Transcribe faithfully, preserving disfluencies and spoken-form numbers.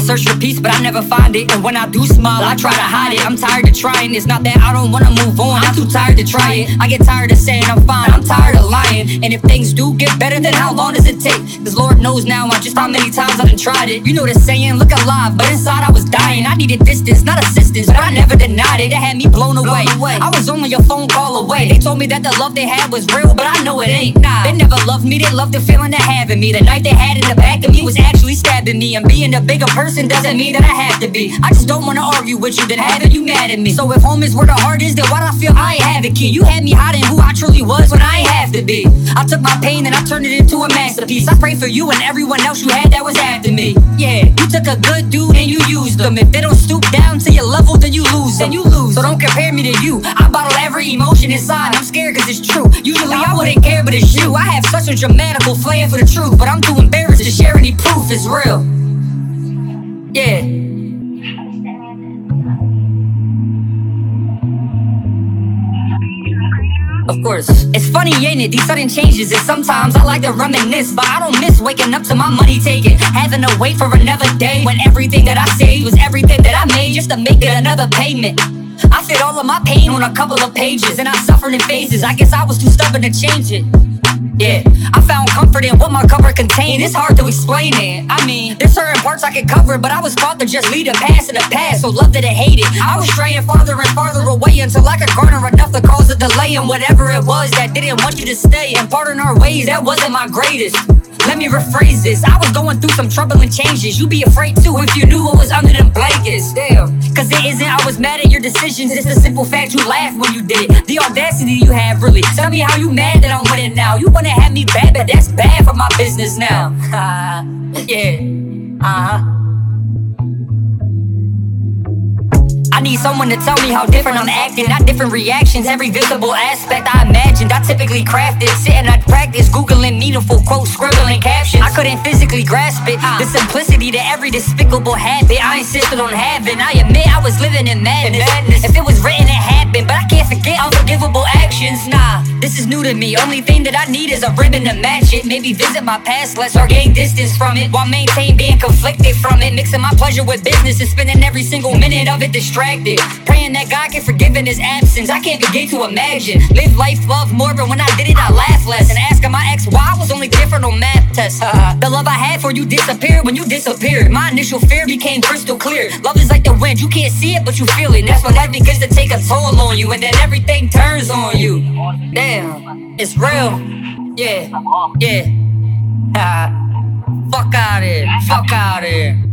search for peace, but I never find it. And when I do smile, I try to hide it. I'm tired of trying. It's not that I don't wanna move on, I'm too tired to try it. I get tired of saying I'm fine, I'm tired of lying. And if things do get better, then how long does it take? Cause Lord knows now I just how many times I done tried it. You know the saying, look alive, but inside I was dying. I needed distance, not assistance, but I never denied it. That had me blown away. I was only a phone call away. They told me that the love they had was real, but I know it ain't. Nah, they never loved me, they loved the feeling of having me. The knife they had in the back of me was actually stabbing me. And being a bigger person doesn't mean that I have to be. I just don't wanna argue with you, then having you mad at me. So if home is where the heart is, then why'd I feel I ain't have a key? You had me hiding who I truly was when I ain't have to be. I took my pain and I turned it into a masterpiece. I pray for you and everyone else you had that was after me. Yeah, you took a good dude and you used them. If they don't stoop down to your level, then you lose them. You lose. So don't compare me to you. I bottle every emotion inside. I'm scared cause it's true. Usually I wouldn't care, but it's you. I have such a dramatical flair for the truth, but I'm too embarrassed to share any proof. It's real. Yeah. Of course. It's funny, ain't it? These sudden changes. And sometimes I like to reminisce, but I don't miss waking up to my money taken, having to wait for another day when everything that I saved was everything that I made just to make it another payment. I fit all of my pain on a couple of pages, and I suffered in phases. I guess I was too stubborn to change it. Yeah, I found comfort in what my cover contained. It's hard to explain it. I mean, there's certain parts I could cover, but I was taught to just leave the past in the past. So loved it and hated. I was straying farther and farther away until I could garner enough to cause a delay in whatever it was that didn't want you to stay. And pardon our ways, that wasn't my greatest. Let me rephrase this. I was going through some troubling changes. You'd be afraid too if you knew what was under them blankets. Damn. Cause it isn't I was mad at your decisions. It's the simple fact you laughed when you did it. The audacity you have, really. Tell me how you mad that I'm winning now. You wanna have me bad, but that's bad for my business now. Uh, yeah. Uh-huh. I need someone to tell me how different I'm acting, not different reactions, every visible aspect I imagined. I typically crafted, sitting at practice, googling meaningful quotes, scribbling captions. I couldn't physically grasp it, the simplicity to every despicable habit I insisted on having. I admit I was living in madness. If it was written, it happened, but I can't forget unforgivable actions. Nah, this is new to me. Only thing that I need is a ribbon to match it. Maybe visit my past less or gain distance from it, while maintain being conflicted from it. Mixing my pleasure with business and spending every single minute of it distracted. Praying that God can forgive in his absence. I can't begin to imagine. Live life, love more, but when I did it I laughed less. And asking my ex why I was only different on math tests. uh, The love I had for you disappeared when you disappeared. My initial fear became crystal clear. Love is like the wind, you can't see it but you feel it. And that's when life begins to take a toll on you, and then everything turns on you. Damn, it's real. Yeah, yeah. uh, Fuck out here, fuck out here.